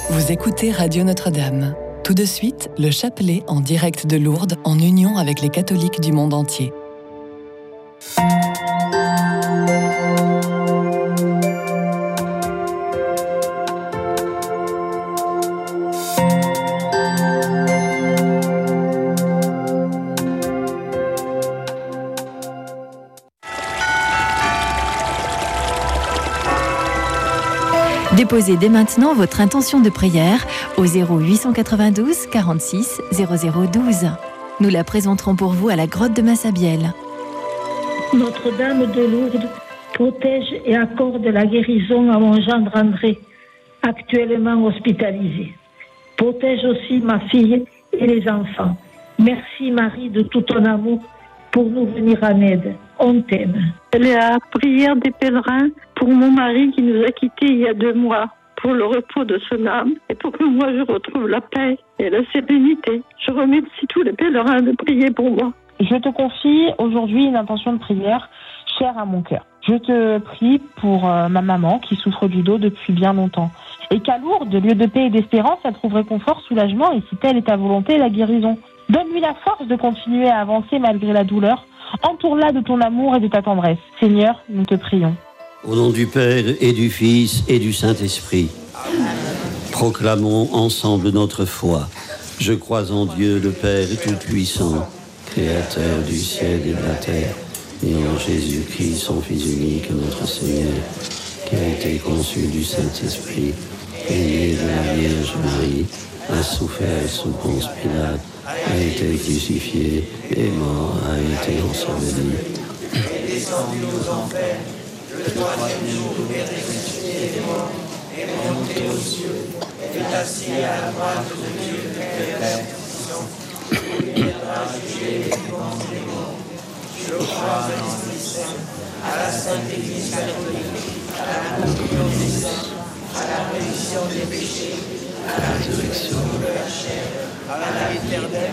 Vous écoutez Radio Notre-Dame. Tout de suite, le chapelet en direct de Lourdes en union avec les catholiques du monde entier. Déposez dès maintenant votre intention de prière au 0892 46 0012. Nous la présenterons pour vous à la grotte de Massabielle. Notre-Dame de Lourdes protège et accorde la guérison à mon gendre André, actuellement hospitalisé. Protège aussi ma fille et les enfants. Merci Marie de tout ton amour pour nous venir en aide. On t'aime. Elle est à la prière des pèlerins pour mon mari qui nous a quittés il y a 2 mois, pour le repos de son âme et pour que moi je retrouve la paix et la sérénité. Je remercie tous les pèlerins de prier pour moi. Je te confie aujourd'hui une intention de prière chère à mon cœur. Je te prie pour ma maman qui souffre du dos depuis bien longtemps. Et qu'à Lourdes, lieu de paix et d'espérance, elle trouve réconfort, soulagement et si telle est ta volonté, la guérison. Donne-lui la force de continuer à avancer malgré la douleur. Entoure-la de ton amour et de ta tendresse. Seigneur, nous te prions. Au nom du Père et du Fils et du Saint-Esprit, proclamons ensemble notre foi. Je crois en Dieu, le Père Tout-Puissant, Créateur du ciel et de la terre, et en Jésus-Christ, son Fils unique, notre Seigneur, qui a été conçu du Saint-Esprit, est né de la Vierge Marie, a souffert sous Ponce Pilate, a été crucifié, est mort, a été enseveli. Et descendu aux enfers, le 3e jour est ressuscité des morts, est monté aux cieux, est assis à la droite de Dieu le Père Tout-Puissant. Il viendra juger les vivants et les morts. Je crois dans l'Esprit Saint, à la Sainte Église catholique, à la communion des saints, à la rémission des péchés, à la résurrection de la chair, à la vie éternelle.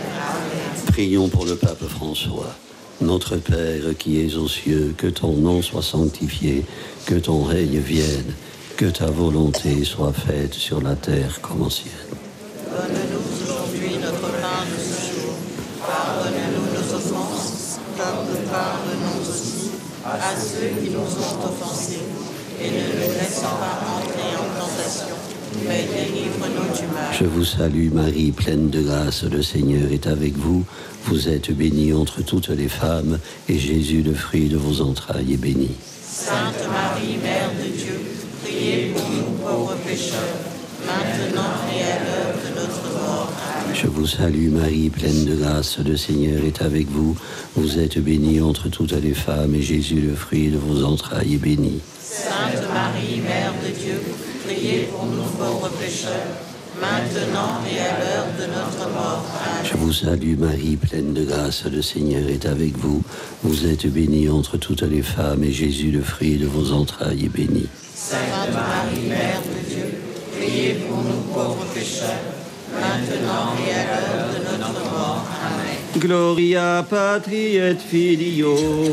Amen. Prions pour le pape François. Notre Père qui es aux cieux, que ton nom soit sanctifié, que ton règne vienne, que ta volonté soit faite sur la terre comme au ciel. Donne-nous aujourd'hui notre pain de ce jour. Pardonne-nous nos offenses, comme nous pardonnons aussi à ceux qui nous ont offensés. Et ne nous laisse pas entrer en tentation, mais délivre-nous du mal. Je vous salue Marie, pleine de grâce, le Seigneur est avec vous. Vous êtes bénie entre toutes les femmes, et Jésus, le fruit de vos entrailles, est béni. Sainte Marie, Mère de Dieu, priez pour nous pauvres pécheurs, maintenant et à l'heure de notre mort. Amen. Je vous salue Marie, pleine de grâce, le Seigneur est avec vous. Vous êtes bénie entre toutes les femmes, et Jésus, le fruit de vos entrailles, est béni. Sainte Marie, Mère de Dieu, priez pour nous pauvres pécheurs, maintenant et à l'heure de notre mort. Amen. Je vous salue Marie, pleine de grâce, le Seigneur est avec vous. Vous êtes bénie entre toutes les femmes, et Jésus, le fruit de vos entrailles, est béni. Sainte Marie, Mère de Dieu, priez pour nous pauvres pécheurs, maintenant et à l'heure de notre mort. Amen. Gloria Patri et Filio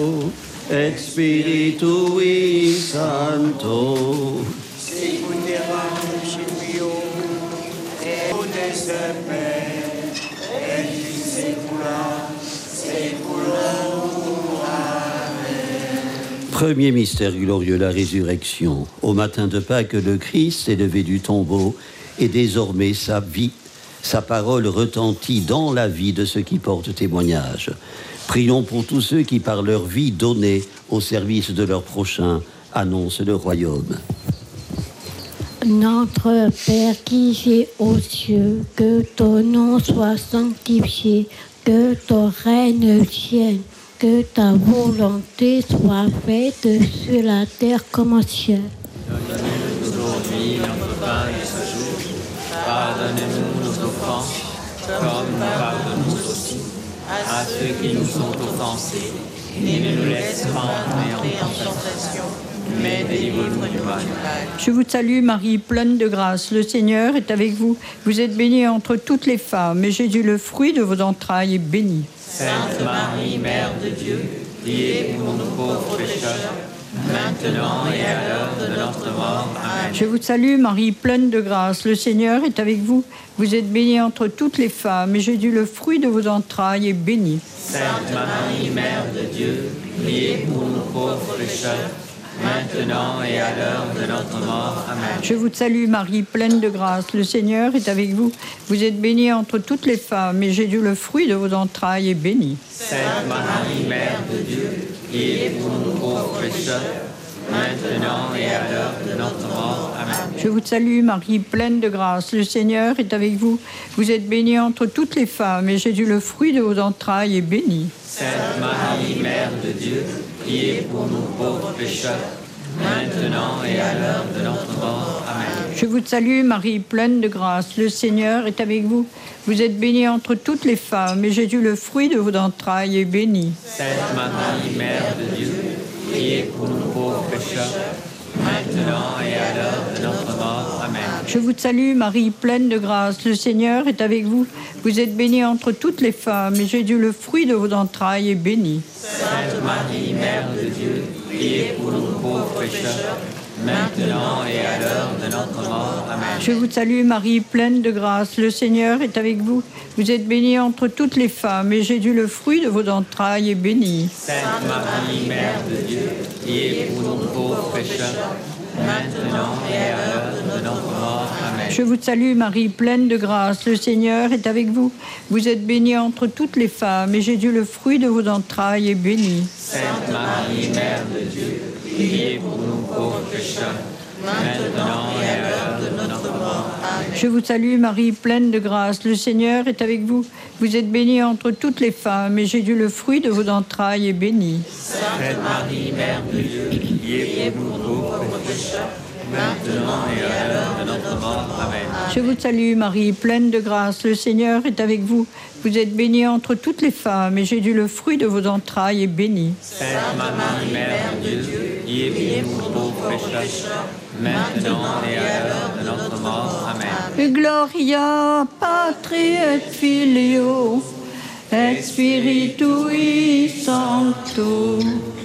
et Spiritui Sancto. Sicut erat in principio, et ut in semper, et in saecula saeculorum. Amen. Premier mystère glorieux, la résurrection. Au matin de Pâques, le Christ est levé du tombeau et désormais sa parole retentit dans la vie de ceux qui portent témoignage. Prions pour tous ceux qui, par leur vie donnée au service de leur prochain, annoncent le royaume. Notre Père qui es aux cieux, que ton nom soit sanctifié, que ton règne vienne, que ta volonté soit faite sur la terre comme au ciel. Donne-nous aujourd'hui notre pain de ce jour. Pardonne-nous nos offenses, comme nous pardonnons aussi à ceux qui nous ont offensés. Et ne nous laisse pas entrer en tentation, mais délivre-nous du mal. Je vous salue Marie, pleine de grâce, le Seigneur est avec vous. Vous êtes bénie entre toutes les femmes, et Jésus, le fruit de vos entrailles, est béni. Sainte Marie, Mère de Dieu, priez pour nous pauvres pécheurs, maintenant et à l'heure de notre mort. Amen. Je vous salue Marie, pleine de grâce, le Seigneur est avec vous. Vous êtes bénie entre toutes les femmes, et Jésus, le fruit de vos entrailles, est béni. Sainte Marie, Mère de Dieu, priez pour nous pauvres pécheurs, maintenant et à l'heure de notre mort. Amen. Je vous salue Marie, pleine de grâce, le Seigneur est avec vous. Vous êtes bénie entre toutes les femmes, et Jésus, le fruit de vos entrailles, est béni. Sainte Marie, Mère de Dieu, priez pour nous pauvres pécheurs, maintenant et à l'heure de notre mort. Amen. Je vous salue Marie, pleine de grâce, le Seigneur est avec vous. Vous êtes bénie entre toutes les femmes, et Jésus, le fruit de vos entrailles, est béni. Sainte Marie, Mère de Dieu, priez pour nous pauvres pécheurs, maintenant et à l'heure de notre mort. Amen. Je vous salue Marie, pleine de grâce, le Seigneur est avec vous. Vous êtes bénie entre toutes les femmes, et Jésus, le fruit de vos entrailles, est béni. Sainte Marie, Mère de Dieu, priez pour nous pauvres pécheurs, maintenant et à l'heure de notre mort. Amen. Je vous salue Marie, pleine de grâce, le Seigneur est avec vous. Vous êtes bénie entre toutes les femmes, et Jésus, le fruit de vos entrailles, est béni. Sainte Marie, Mère de Dieu, priez pour nous pauvres pécheurs, maintenant et à l'heure de notre mort. Amen. Je vous salue Marie, pleine de grâce, le Seigneur est avec vous. Vous êtes bénie entre toutes les femmes, et Jésus, le fruit de vos entrailles, est béni. Sainte Marie, Mère de Dieu, priez pour nous pauvres pécheurs, maintenant et à l'heure de notre mort. Amen. Je vous salue Marie, pleine de grâce, le Seigneur est avec vous. Vous êtes bénie entre toutes les femmes, et Jésus, le fruit de vos entrailles, est béni. Sainte Marie, Mère de Dieu, priez pour nous pauvres pécheurs, maintenant et à l'heure de notre mort. Amen. Je vous salue Marie, pleine de grâce, le Seigneur est avec vous. Vous êtes bénie entre toutes les femmes, et Jésus, le fruit de vos entrailles, est béni. Sainte Marie, Mère de Dieu, priez pour nous pauvres pécheurs, maintenant et à l'heure de notre mort. Amen. Je vous salue Marie, pleine de grâce, le Seigneur est avec vous. Vous êtes bénie entre toutes les femmes, et Jésus, le fruit de vos entrailles, est béni. Sainte Marie, Mère de Dieu, priez pour nous pauvres pécheurs, maintenant et à l'heure de notre mort. Amen. Gloria Patri et Filio et Spiritui Sancto.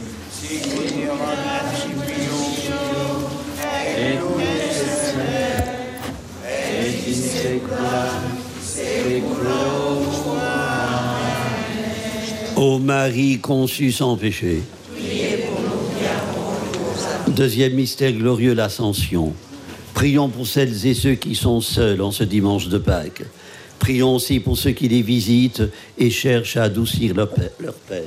Ô Marie conçue sans péché. Deuxième mystère glorieux, l'Ascension. Prions pour celles et ceux qui sont seuls en ce dimanche de Pâques. Prions aussi pour ceux qui les visitent et cherchent à adoucir leur peine.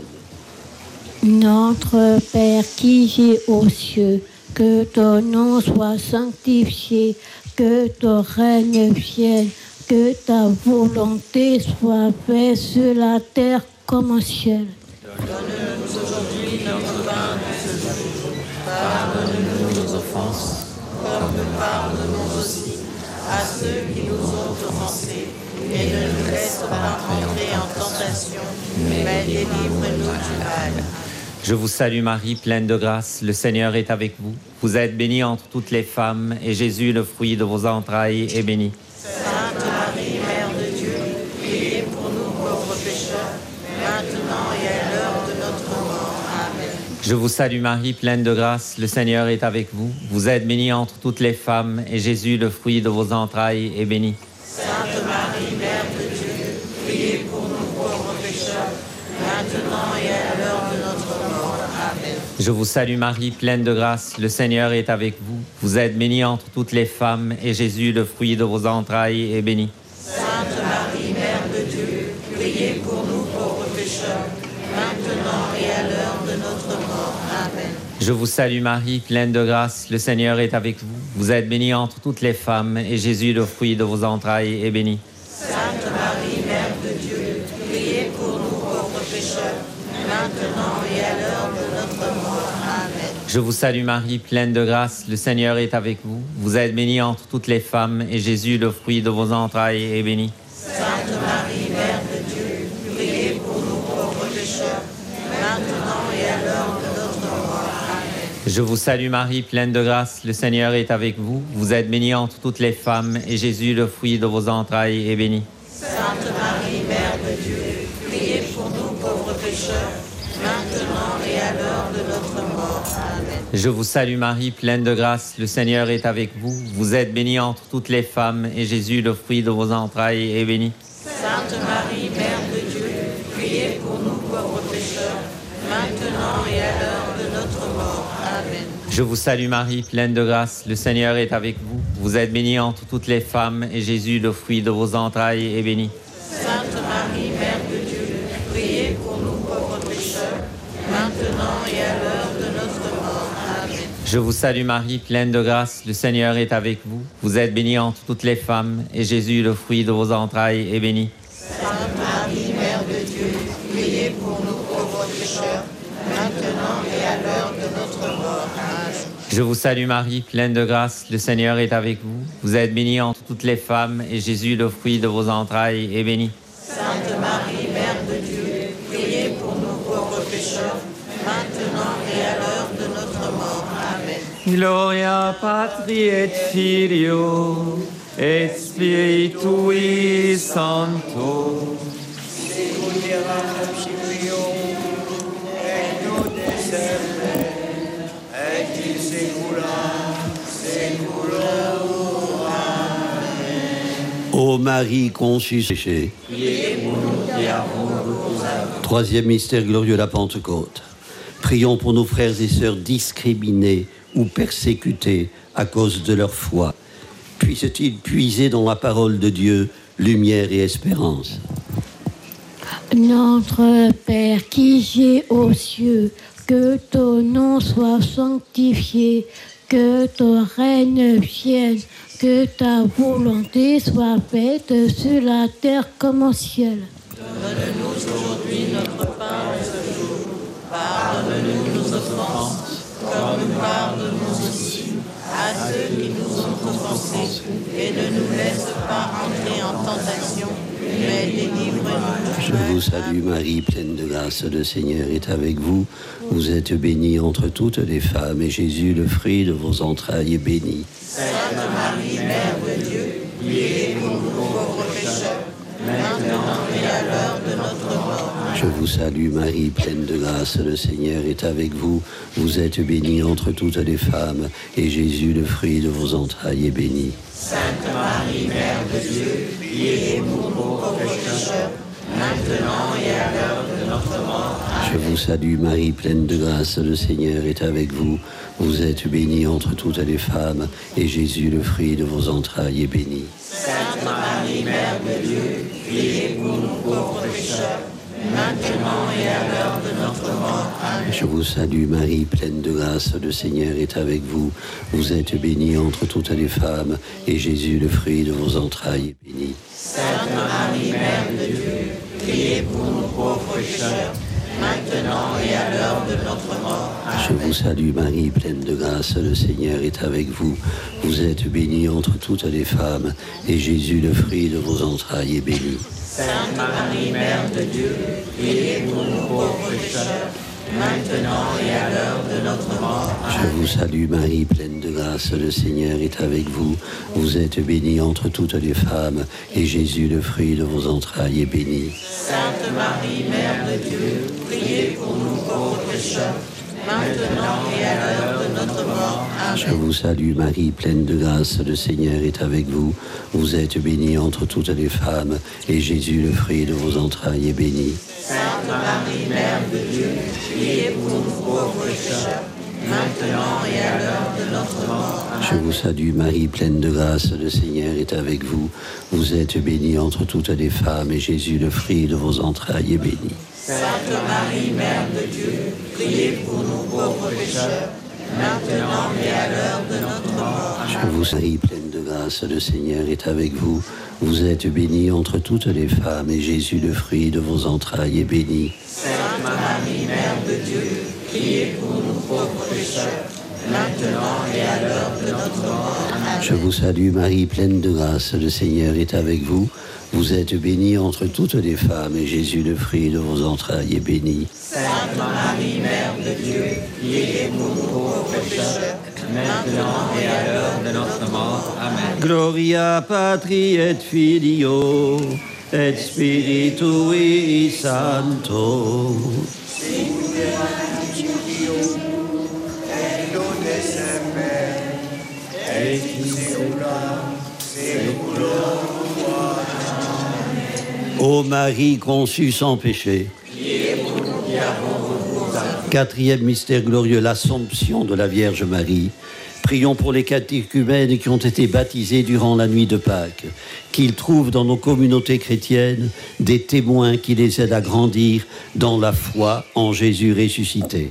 Notre Père qui es aux cieux, que ton nom soit sanctifié, que ton règne vienne, que ta volonté soit faite sur la terre comme au ciel. Donne-nous aujourd'hui notre pain de ce jour. Pardonne-nous nos offenses, comme nous pardonnons aussi à ceux qui nous ont offensés. Et ne nous laisse pas entrer en tentation, mais délivre-nous du mal. Je vous salue Marie, pleine de grâce, le Seigneur est avec vous. Vous êtes bénie entre toutes les femmes, et Jésus, le fruit de vos entrailles, est béni. Sainte Marie, Mère de Dieu, priez pour nous pauvres pécheurs, maintenant et à l'heure de notre mort. Amen. Je vous salue Marie, pleine de grâce, le Seigneur est avec vous. Vous êtes bénie entre toutes les femmes, et Jésus, le fruit de vos entrailles, est béni. Sainte Marie, Mère de Dieu, priez pour nous pauvres pécheurs, maintenant et à l'heure de notre mort. Amen. Je vous salue Marie, pleine de grâce, le Seigneur est avec vous. Vous êtes bénie entre toutes les femmes, et Jésus, le fruit de vos entrailles, est béni. Sainte Marie, Mère de Dieu, priez pour nous pauvres pécheurs, maintenant et à l'heure de notre mort. Amen. Je vous salue Marie, pleine de grâce, le Seigneur est avec vous. Vous êtes bénie entre toutes les femmes, et Jésus, le fruit de vos entrailles, est béni. Sainte Marie, Mère de Dieu, priez pour nous pauvres pécheurs, maintenant et à l'heure de notre mort. Amen. Je vous salue Marie, pleine de grâce, le Seigneur est avec vous. Vous êtes bénie entre toutes les femmes, et Jésus, le fruit de vos entrailles, est béni. Sainte Marie, Mère de Dieu, priez pour nous pauvres pécheurs, maintenant et à l'heure de notre mort. Amen. Je vous salue Marie, pleine de grâce, le Seigneur est avec vous. Vous êtes bénie entre toutes les femmes, et Jésus, le fruit de vos entrailles, est béni. Sainte Marie, Mère de Dieu, priez pour nous pauvres pécheurs, maintenant et à l'heure de notre mort. Amen. Je vous salue Marie, pleine de grâce, le Seigneur est avec vous. Vous êtes bénie entre toutes les femmes, et Jésus, le fruit de vos entrailles, est béni. Sainte Marie, Mère de Dieu, priez pour nous pauvres pécheurs, maintenant et à l'heure de notre mort. Amen. Je vous salue Marie, pleine de grâce, le Seigneur est avec vous. Vous êtes bénie entre toutes les femmes, et Jésus, le fruit de vos entrailles, est béni. Sainte Marie, Mère de Dieu, priez pour nous pauvres pécheurs, maintenant et à l'heure de notre mort. Amen. Je vous salue Marie, pleine de grâce, le Seigneur est avec vous. Vous êtes bénie entre toutes les femmes, et Jésus, le fruit de vos entrailles, est béni. Sainte Marie, Mère de Dieu, priez pour nous pauvres pécheurs, maintenant et à l'heure de notre mort. Amen. Je vous salue Marie, pleine de grâce, le Seigneur est avec vous. Vous êtes bénie entre toutes les femmes, et Jésus, le fruit de vos entrailles, est béni. Sainte Marie, Mère de Dieu, priez pour nous pauvres pécheurs, maintenant et à l'heure de notre mort. Amen. Gloria Patri et Filio et Spiritui Sancto. Ô Marie conçue sans péché. Troisième mystère glorieux, la Pentecôte. Prions pour nos frères et sœurs discriminés ou persécutés à cause de leur foi. Puissent-ils puiser dans la parole de Dieu lumière et espérance. Notre Père qui es aux cieux, que ton nom soit sanctifié, que ton règne vienne, que ta volonté soit faite sur la terre comme au ciel. Donne-nous aujourd'hui notre pain de ce jour. Pardonne-nous nos offenses, comme nous pardonnons aussi à ceux qui nous ont offensés. Et ne nous laisse pas entrer en tentation, mais délivre-nous. Je vous salue Marie, pleine de grâce, le Seigneur est avec vous. Vous êtes bénie entre toutes les femmes, et Jésus, le fruit de vos entrailles, est béni. Sainte Marie, Mère de Dieu, priez pour nous pauvres pécheurs, maintenant et à l'heure de notre mort. Je vous salue Marie, pleine de grâce, le Seigneur est avec vous. Vous êtes bénie entre toutes les femmes, et Jésus, le fruit de vos entrailles, est béni. Sainte Marie, Mère de Dieu, priez pour nous pauvres pécheurs, maintenant et à l'heure de notre mort. Je vous salue Marie, pleine de grâce, le Seigneur est avec vous. Vous êtes bénie entre toutes les femmes, et Jésus, le fruit de vos entrailles, est béni. Sainte Marie, Mère de Dieu, priez pour nous pauvres pécheurs, maintenant et à l'heure de notre mort. Amen. Je vous salue Marie, pleine de grâce, le Seigneur est avec vous. Vous êtes bénie entre toutes les femmes, et Jésus, le fruit de vos entrailles, est béni. Sainte Marie, Mère de Dieu, priez pour nous pauvres pécheurs, maintenant et à l'heure de notre mort. Amen. Je vous salue Marie, pleine de grâce, le Seigneur est avec vous. Vous êtes bénie entre toutes les femmes, et Jésus, le fruit de vos entrailles, est béni. Sainte Marie, Mère de Dieu, priez pour nous pauvres pécheurs, maintenant et à l'heure de notre mort. Amen. Je vous salue Marie, pleine de grâce, le Seigneur est avec vous. Vous êtes bénie entre toutes les femmes, et Jésus, le fruit de vos entrailles, est béni. Sainte Marie, Mère de Dieu, priez pour nous pauvres pécheurs, maintenant et à l'heure de notre mort. Amen. Je vous salue Marie, pleine de grâce, le Seigneur est avec vous. Vous êtes bénie entre toutes les femmes, et Jésus, le fruit de vos entrailles, est béni. Sainte Marie, Mère de Dieu, priez pour nous pauvres pécheurs, maintenant et à l'heure de notre mort. Amen. Je vous salue Marie, pleine de grâce, le Seigneur est avec vous. Vous êtes bénie entre toutes les femmes, et Jésus, le fruit de vos entrailles, est béni. Sainte Marie, Mère de Dieu, priez pour nous pauvres pécheurs, maintenant et à l'heure de notre mort. Amen. Je vous salue, pleine de grâce, le Seigneur est avec vous. Vous êtes bénie entre toutes les femmes, et Jésus, le fruit de vos entrailles, est béni. Sainte Marie, Mère de Dieu, priez pour nous pauvres pécheurs, maintenant et à l'heure de notre mort. Amen. Je vous salue Marie, pleine de grâce, le Seigneur est avec vous. Vous êtes bénie entre toutes les femmes, et Jésus, le fruit de vos entrailles, est béni. Sainte Marie, Mère de Dieu, priez pour nous pauvres pécheurs, maintenant et à l'heure de notre mort. Amen. Gloria Patri et Filio et Spiritui Sancto. Sicut erat in principio, et nunc Ô Marie conçue sans péché. Quatrième mystère glorieux, l'Assomption de la Vierge Marie. Prions pour les catéchumènes qui ont été baptisés durant la nuit de Pâques, qu'ils trouvent dans nos communautés chrétiennes des témoins qui les aident à grandir dans la foi en Jésus ressuscité.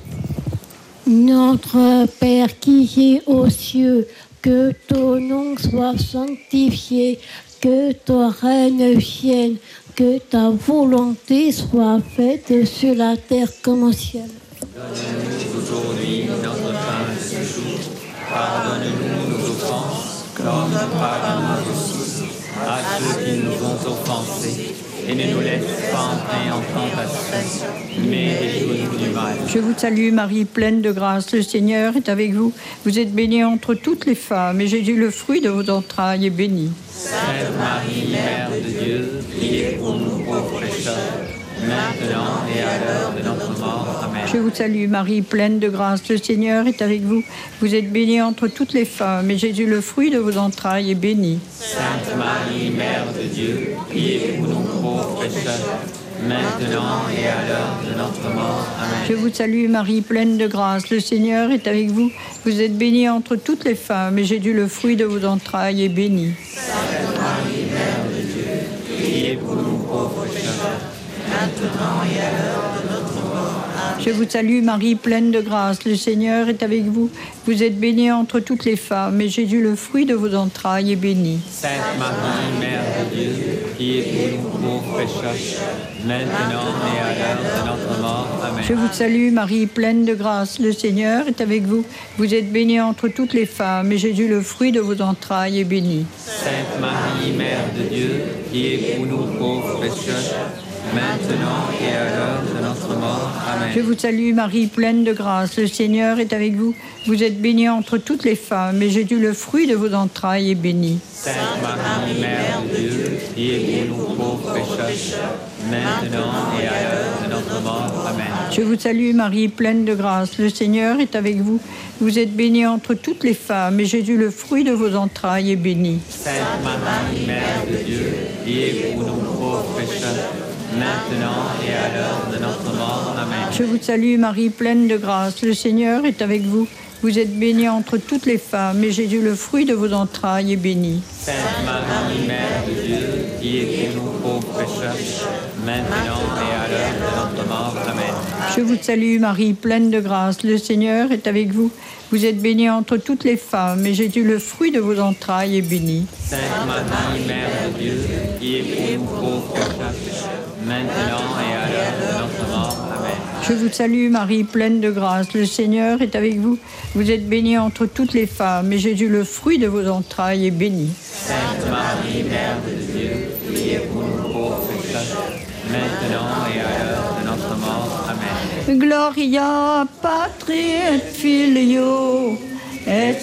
Notre Père qui es aux cieux, que ton nom soit sanctifié, que ton règne vienne, que ta volonté soit faite sur la terre comme au ciel. Donne-nous aujourd'hui notre pain de ce jour. Pardonne-nous nos offenses, comme nous pardonnons aussi à ceux qui nous ont offensés. Et ne nous laisse pas entrer en tentation, mais délivre-nous du mal. Je vous salue Marie, pleine de grâce, le Seigneur est avec vous. Vous êtes bénie entre toutes les femmes, et Jésus, le fruit de vos entrailles, est béni. Sainte Marie, Mère de Dieu, priez pour nous pauvres pécheurs, maintenant et à l'heure de notre mort. Amen. Je vous salue Marie, pleine de grâce, le Seigneur est avec vous. Vous êtes bénie entre toutes les femmes, et Jésus, le fruit de vos entrailles, est béni. Sainte Marie, Mère de Dieu, priez pour nous pauvres pécheurs, maintenant et à l'heure de notre mort. Amen. Je vous salue Marie, pleine de grâce, le Seigneur est avec vous. Vous êtes bénie entre toutes les femmes, et Jésus, le fruit de vos entrailles, est béni. Sainte Marie, Mère de Dieu, priez pour nous pauvres pécheurs, maintenant et à l'heure de notre mort. Amen. Je vous salue Marie, pleine de grâce, le Seigneur est avec vous. Vous êtes bénie entre toutes les femmes, et Jésus, le fruit de vos entrailles, est béni. Sainte Marie, Mère de Dieu, priez pour nous pauvres pécheurs, maintenant et à l'heure de notre mort. Amen. Je vous salue Marie, pleine de grâce, le Seigneur est avec vous. Vous êtes bénie entre toutes les femmes, et Jésus, le fruit de vos entrailles, est béni. Sainte Marie, Mère de Dieu, priez pour nous pauvres pécheurs, maintenant et à l'heure de notre mort. Amen. Je vous salue Marie, pleine de grâce, le Seigneur est avec vous. Vous êtes bénie entre toutes les femmes, et Jésus, le fruit de vos entrailles, est béni. Sainte Marie, Mère de Dieu, priez pour nous pauvres pécheurs, maintenant et à l'heure de notre mort. Amen. Je vous salue Marie, pleine de grâce, le Seigneur est avec vous. Vous êtes bénie entre toutes les femmes, et Jésus, le fruit de vos entrailles, est béni. Sainte Marie, Mère de Dieu, priez pour nous pauvres pécheurs, maintenant et à l'heure de notre mort. Amen. Je vous salue Marie, pleine de grâce, le Seigneur est avec vous. Vous êtes bénie entre toutes les femmes, et Jésus, le fruit de vos entrailles, est béni. Sainte Marie, Mère de Dieu, priez pour nous pauvres pécheurs, maintenant et à l'heure de notre mort. Amen. Je vous salue Marie, pleine de grâce, le Seigneur est avec vous. Vous êtes bénie entre toutes les femmes, et Jésus, le fruit de vos entrailles, est béni. Sainte Marie, Mère de Dieu, priez pour nous pauvres pécheurs, maintenant et à l'heure de notre mort. Amen. Je vous salue Marie, pleine de grâce, le Seigneur est avec vous. Vous êtes bénie entre toutes les femmes, et Jésus, le fruit de vos entrailles, est béni. Sainte Marie, Mère de Dieu, priez pour nous pauvres pécheurs, maintenant et à l'heure de notre mort. Amen. Gloria Patri et Filio et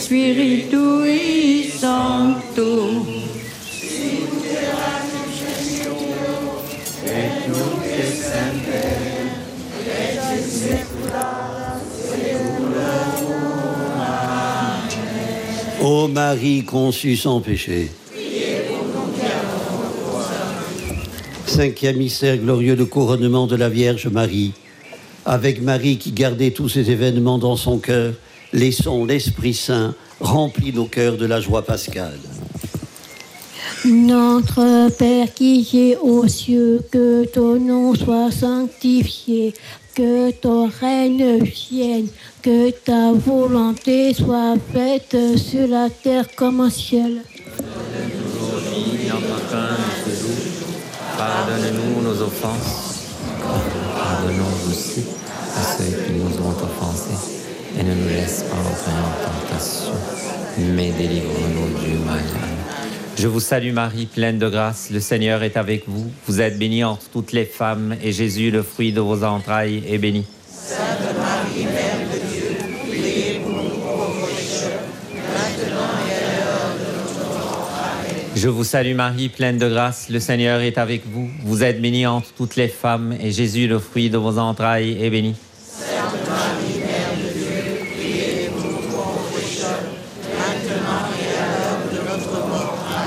Spiritui Sancto. Ô Marie conçue sans péché. Cinquième mystère glorieux, le couronnement de la Vierge Marie. Avec Marie qui gardait tous ces événements dans son cœur, laissons l'Esprit Saint remplir nos cœurs de la joie pascale. Notre Père qui es aux cieux, que ton nom soit sanctifié, que ton règne vienne, que ta volonté soit faite sur la terre comme au ciel. Aujourd'hui, notre pain de ce jour, pardonne-nous nos offenses, comme nous pardonnons aussi à ceux qui nous ont offensés, et ne nous laisse pas entrer en tentation, mais délivre-nous du mal. Je vous salue Marie, pleine de grâce, le Seigneur est avec vous. Vous êtes bénie entre toutes les femmes, et Jésus, le fruit de vos entrailles, est béni. Sainte Marie, Mère de Dieu, priez pour nous pauvres pécheurs, maintenant et à l'heure de notre mort. Amen. Je vous salue Marie, pleine de grâce, le Seigneur est avec vous. Vous êtes bénie entre toutes les femmes, et Jésus, le fruit de vos entrailles, est béni. Sainte Marie, Mère de Dieu, priez pour nous pauvres pécheurs, maintenant et à l'heure de notre mort. Amen.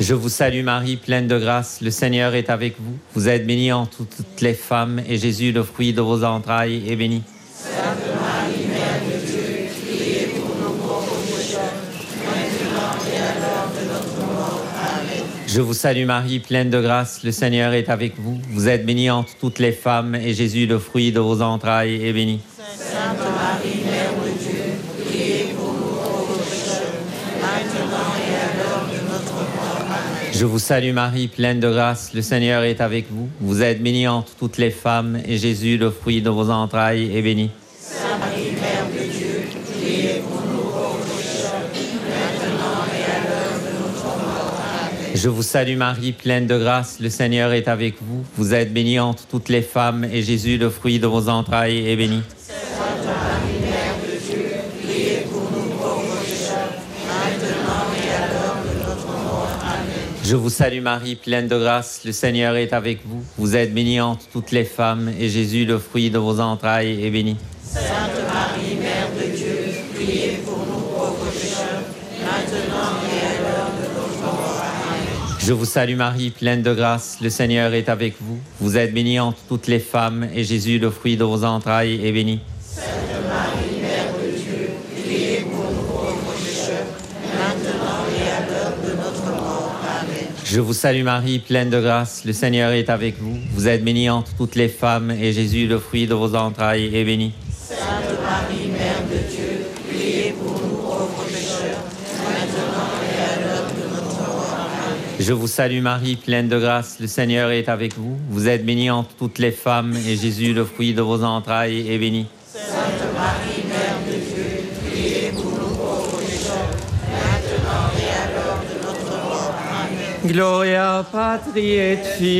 Je vous salue Marie, pleine de grâce, le Seigneur est avec vous. Vous êtes bénie entre toutes les femmes, et Jésus, le fruit de vos entrailles, est béni. Sainte Marie, Mère de Dieu, priez pour nous pauvres pécheurs, maintenant et à l'heure de notre mort. Amen. Je vous salue Marie, pleine de grâce, le Seigneur est avec vous. Vous êtes bénie entre toutes les femmes, et Jésus, le fruit de vos entrailles, est béni. Sainte Marie, Mère de Dieu, priez pour nous pauvres pécheurs, maintenant et à l'heure de notre mort. Amen. Je vous salue Marie, pleine de grâce, le Seigneur est avec vous. Vous êtes bénie entre toutes les femmes, et Jésus, le fruit de vos entrailles, est béni. Sainte Marie, Mère de Dieu, priez pour nous pauvres pécheurs, maintenant et à l'heure de notre mort. Amen. Je vous salue Marie, pleine de grâce, le Seigneur est avec vous. Vous êtes bénie entre toutes les femmes, et Jésus, le fruit de vos entrailles, est béni. Sainte Marie, Mère de Dieu, priez pour nous pauvres pécheurs, maintenant et à l'heure de notre mort. Amen. Je vous salue Marie, pleine de grâce, le Seigneur est avec vous. Vous êtes bénie entre toutes les femmes, et Jésus, le fruit de vos entrailles, est béni. Sainte Marie, Mère de Dieu, priez pour nous pauvres pécheurs, maintenant et à l'heure de notre mort. Amen. Je vous salue Marie, pleine de grâce, le Seigneur est avec vous. Vous êtes bénie entre toutes les femmes, et Jésus, le fruit de vos entrailles, est béni. Sainte Marie, Mère de Dieu, priez pour nous pauvres pécheurs, maintenant et à l'heure de notre mort. Amen. Je vous salue Marie, pleine de grâce, le Seigneur est avec vous. Vous êtes bénie entre toutes les femmes, et Jésus, le fruit de vos entrailles, est béni. Sainte Marie, Mère de Dieu, priez pour nous pauvres pécheurs, maintenant et à l'heure de notre mort. Amen. Je vous salue Marie, pleine de grâce, le Seigneur est avec vous. Vous êtes bénie entre toutes les femmes, et Jésus, le fruit de vos entrailles, est béni. Sainte Marie, Mère de Dieu, priez pour nous pauvres pécheurs, maintenant et à l'heure de notre mort. Amen. Gloria Patri et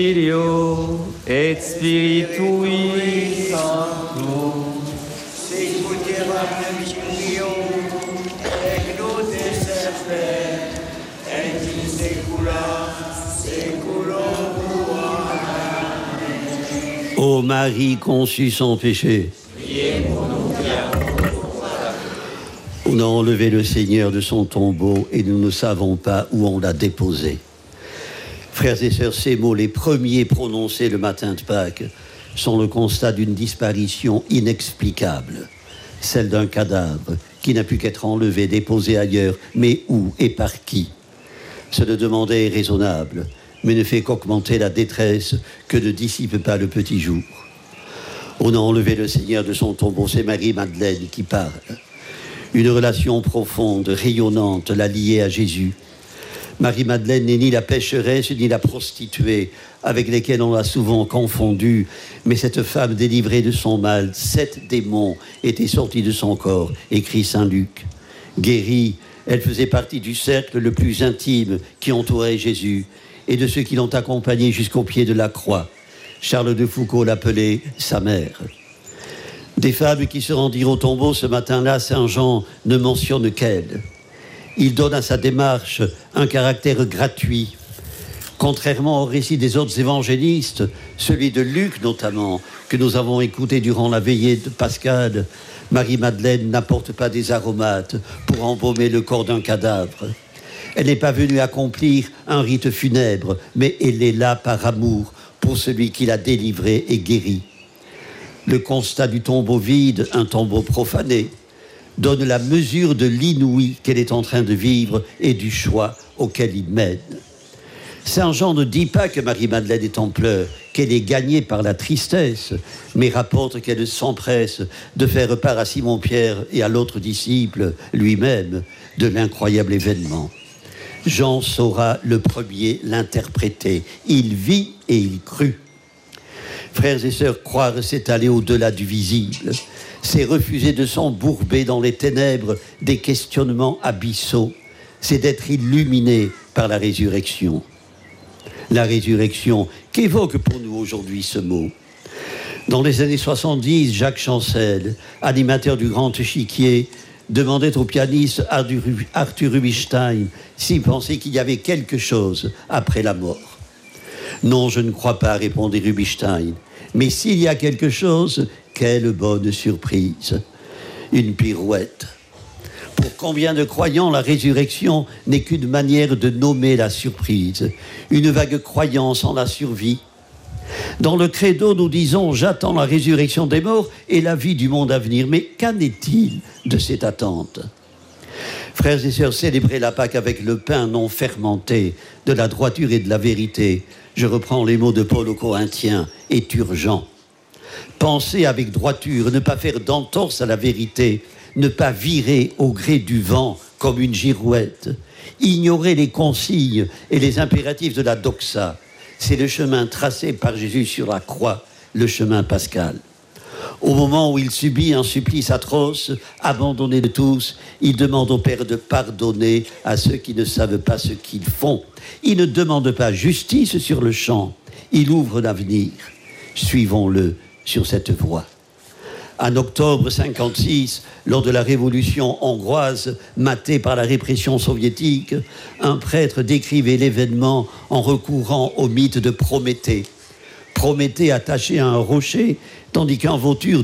Filio et Spiritui Sanctus. Sicut benedictio, et nunc semper, et in saecula saeculorum. Amen. Ô Marie conçue sans péché, Priez pour nous bienfaiteurs. on a enlevé le Seigneur de son tombeau et nous ne savons pas où on l'a déposé. Frères et sœurs, ces mots, les premiers prononcés le matin de Pâques, sont le constat d'une disparition inexplicable, celle d'un cadavre qui n'a pu qu'être enlevé, déposé ailleurs, mais où et par qui? Se le demander est raisonnable, mais ne fait qu'augmenter la détresse que ne dissipe pas le petit jour. On a enlevé le Seigneur de son tombeau, c'est Marie-Madeleine qui parle. Une relation profonde, rayonnante, l'a liée à Jésus. Marie-Madeleine n'est ni la pécheresse ni la prostituée avec lesquelles on l'a souvent confondue, mais cette femme délivrée de son mal, 7 démons étaient sortis de son corps, écrit saint Luc. Guérie, elle faisait partie du cercle le plus intime qui entourait Jésus et de ceux qui l'ont accompagné jusqu'au pied de la croix. Charles de Foucault l'appelait sa mère. Des femmes qui se rendirent au tombeau ce matin-là, saint Jean ne mentionne qu'elle. Il donne à sa démarche un caractère gratuit. Contrairement au récit des autres évangélistes, celui de Luc notamment, que nous avons écouté durant la veillée de Pascal, Marie-Madeleine n'apporte pas des aromates pour embaumer le corps d'un cadavre. Elle n'est pas venue accomplir un rite funèbre, mais elle est là par amour pour celui qui l'a délivrée et guérie. Le constat du tombeau vide, un tombeau profané, donne la mesure de l'inouï qu'elle est en train de vivre et du choix auquel il mène. Saint Jean ne dit pas que Marie-Madeleine est en pleurs, qu'elle est gagnée par la tristesse, mais rapporte qu'elle s'empresse de faire part à Simon-Pierre et à l'autre disciple, lui-même, de l'incroyable événement. Jean saura le premier l'interpréter. Il vit et il crut. Frères et sœurs, croire, c'est aller au-delà du visible. C'est refuser de s'embourber dans les ténèbres des questionnements abyssaux. C'est d'être illuminé par la résurrection. La résurrection, qu'évoque pour nous aujourd'hui ce mot? Dans les années 70, Jacques Chancel, animateur du Grand Échiquier, demandait au pianiste Arthur Rubinstein s'il pensait qu'il y avait quelque chose après la mort. Non, je ne crois pas, répondait Rubinstein. Mais s'il y a quelque chose, quelle bonne surprise. Une pirouette. Pour combien de croyants, la résurrection n'est qu'une manière de nommer la surprise, une vague croyance en la survie. Dans le credo, nous disons « J'attends la résurrection des morts et la vie du monde à venir ». Mais qu'en est-il de cette attente ? Frères et sœurs, célébrez la Pâque avec le pain non fermenté, de la droiture et de la vérité. Je reprends les mots de Paul aux Corinthiens, est urgent. Pensez avec droiture, ne pas faire d'entorse à la vérité, ne pas virer au gré du vent comme une girouette. Ignorer les consignes et les impératifs de la doxa. C'est le chemin tracé par Jésus sur la croix, le chemin pascal. Au moment où il subit un supplice atroce, abandonné de tous, il demande au Père de pardonner à ceux qui ne savent pas ce qu'ils font. Il ne demande pas justice sur le champ, il ouvre l'avenir. Suivons-le sur cette voie. En octobre 1956, lors de la révolution hongroise, matée par la répression soviétique, un prêtre décrivait l'événement en recourant au mythe de Prométhée. Prométhée attaché à un rocher, tandis qu'un vautour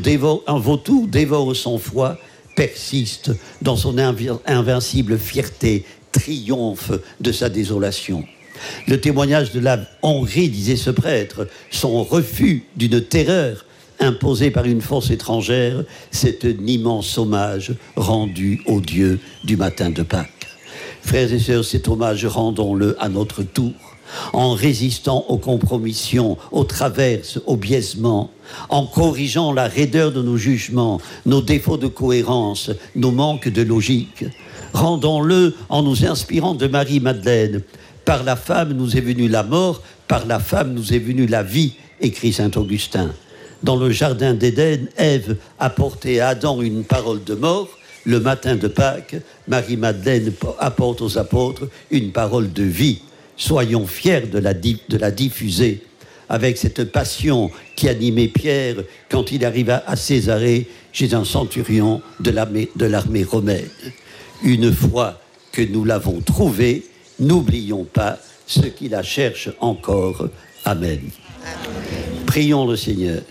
dévore son foie, persiste dans son invincible fierté, triomphe de sa désolation. Le témoignage de la Hongrie, disait ce prêtre, son refus d'une terreur imposée par une force étrangère, c'est un immense hommage rendu aux dieux du matin de Pâques. Frères et sœurs, cet hommage, rendons-le à notre tour, en résistant aux compromissions, aux traverses, aux biaisements, en corrigeant la raideur de nos jugements, nos défauts de cohérence, nos manques de logique. Rendons-le en nous inspirant de Marie-Madeleine. Par la femme nous est venue la mort, par la femme nous est venue la vie, écrit saint Augustin. Dans le jardin d'Éden, Ève apportait à Adam une parole de mort. Le matin de Pâques, Marie-Madeleine apporte aux apôtres une parole de vie. Soyons fiers de la diffuser avec cette passion qui animait Pierre quand il arriva à Césarée chez un centurion de l'armée romaine. Une fois que nous l'avons trouvée, n'oublions pas ceux qui la cherchent encore. Amen. Prions le Seigneur.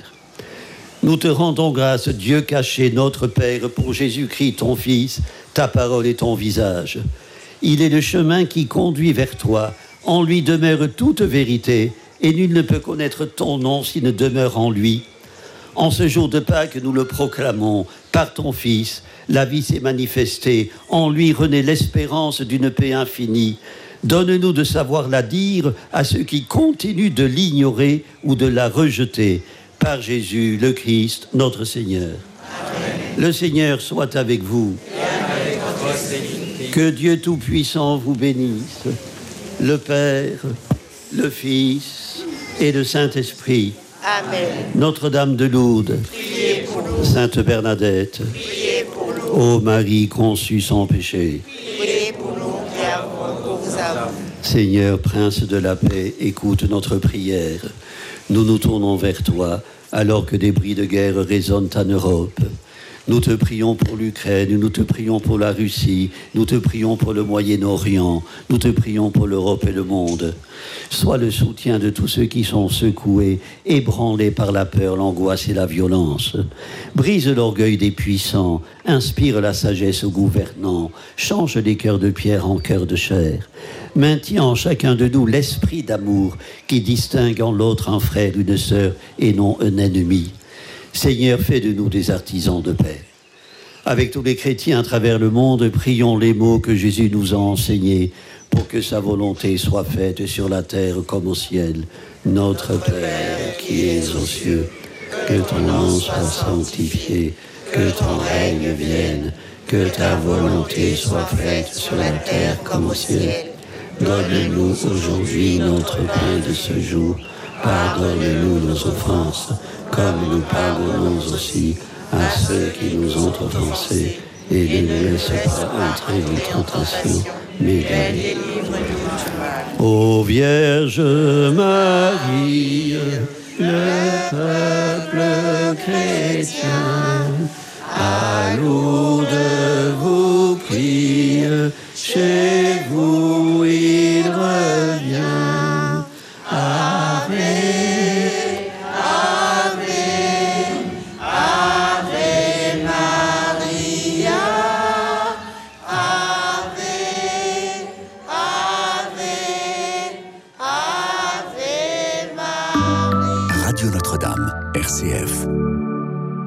Nous te rendons grâce, Dieu caché, notre Père, pour Jésus-Christ, ton Fils, ta parole et ton visage. Il est le chemin qui conduit vers toi. En lui demeure toute vérité, et nul ne peut connaître ton nom s'il ne demeure en lui. En ce jour de Pâques, nous le proclamons. Par ton Fils, la vie s'est manifestée. En lui renaît l'espérance d'une paix infinie. Donne-nous de savoir la dire à ceux qui continuent de l'ignorer ou de la rejeter. Par Jésus, le Christ, notre Seigneur. Amen. Le Seigneur soit avec vous. Et avec votre esprit. Que Dieu Tout-Puissant vous bénisse, le Père, le Fils et le Saint-Esprit. Amen. Notre-Dame de Lourdes, priez pour nous. Sainte Bernadette, priez pour nous. Ô Marie conçue sans péché, priez pour nous qui avons pour vous avons. Seigneur, Prince de la paix, écoute notre prière. Nous nous tournons vers toi alors que des bruits de guerre résonnent en Europe. Nous te prions pour l'Ukraine, nous te prions pour la Russie, nous te prions pour le Moyen-Orient, nous te prions pour l'Europe et le monde. Sois le soutien de tous ceux qui sont secoués, ébranlés par la peur, l'angoisse et la violence. Brise l'orgueil des puissants, inspire la sagesse aux gouvernants, change les cœurs de pierre en cœurs de chair. Maintiens en chacun de nous l'esprit d'amour qui distingue en l'autre un frère, une sœur et non un ennemi. Seigneur, fais de nous des artisans de paix. Avec tous les chrétiens à travers le monde, prions les mots que Jésus nous a enseignés pour que sa volonté soit faite sur la terre comme au ciel. Notre Père qui es aux cieux, que ton nom soit sanctifié, que ton règne vienne, que ta volonté soit faite sur la terre comme au ciel. Donne-nous aujourd'hui notre pain de ce jour. Pardonne-nous nos offenses, comme nous pardonnons aussi à ceux qui nous ont offensés. Et ne nous laisse pas entrer en tentation, mais délivre-nous du mal. Ô Vierge Marie, le peuple chrétien, à Lourdes vous prie, chez vous il revient. Ave, Ave, Ave Maria, Radio Notre-Dame, RCF.